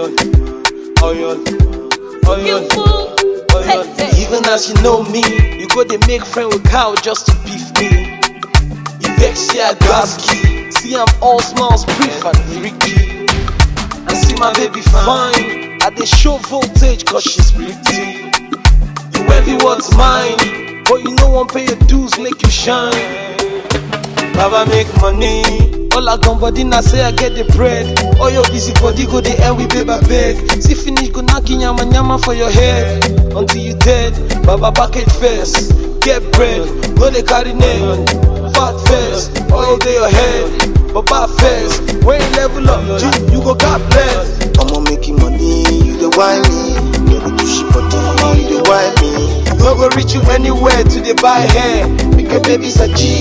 Even as you know me, you go they make friend with cow just to beef me. You vex ya Gaski. See I'm all smiles, brief and freaky. And see my baby fine. I dey show voltage cause she's pretty. You envy what's mine, but you no one pay your dues, make you shine. Baba make money. All I gun body now say I get the bread. All your busy body go the end we baby beg. See finish go knocking yama yama for your head. Until you dead, Baba bucket first. Get bread, go they carry name. Fat first, all day your head. Baba first, when you level up, you go God bless. I'ma making money, you the wine me. You go to ship body, you the wine me. No go reach you anywhere to the buy hair. Make your baby's a G.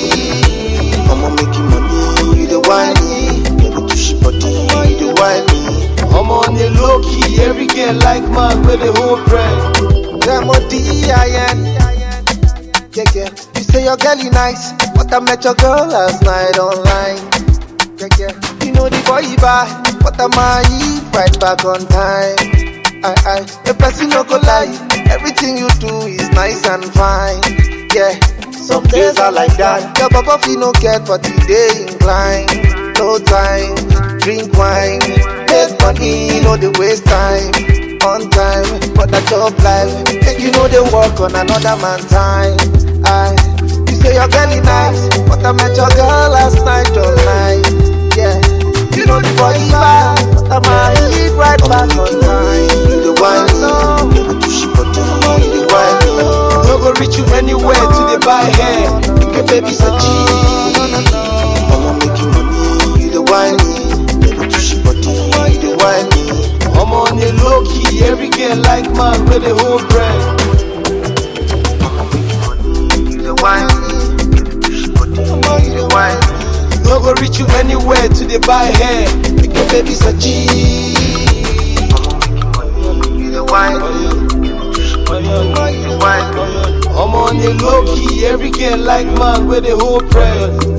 I'ma making money, you the wine me. You go to ship body, you the wine me. I'm on the low key, every girl like man with the whole brand. Damn D-I-N. Yeah. You say your girl is nice, but I met your girl last night online. Yeah. You know the boy you buy, but I might eat right back on time. A person no go lie, everything you do is nice and fine. Yeah, some days are like that. Your papa feel no get, but he dey inclined. No time, drink wine, make money, no dey waste time. On time, but that job life, make you know they work on another man time. You say your girl is nice, but I met your girl last night all night. Yeah, you know the boy is bad, but I might eat right back on time. You the wine, you go to ship body, you the wine. No go reach you anywhere to the buy hair. Make your baby's a G. I'ma making money, you the wine. You go to ship body, you the wine. I'm on the low key, every girl like man with the whole brand. No go reach you anywhere to the buy hair. Make your baby's a G. I'm on the low key, every girl like man with the whole brand.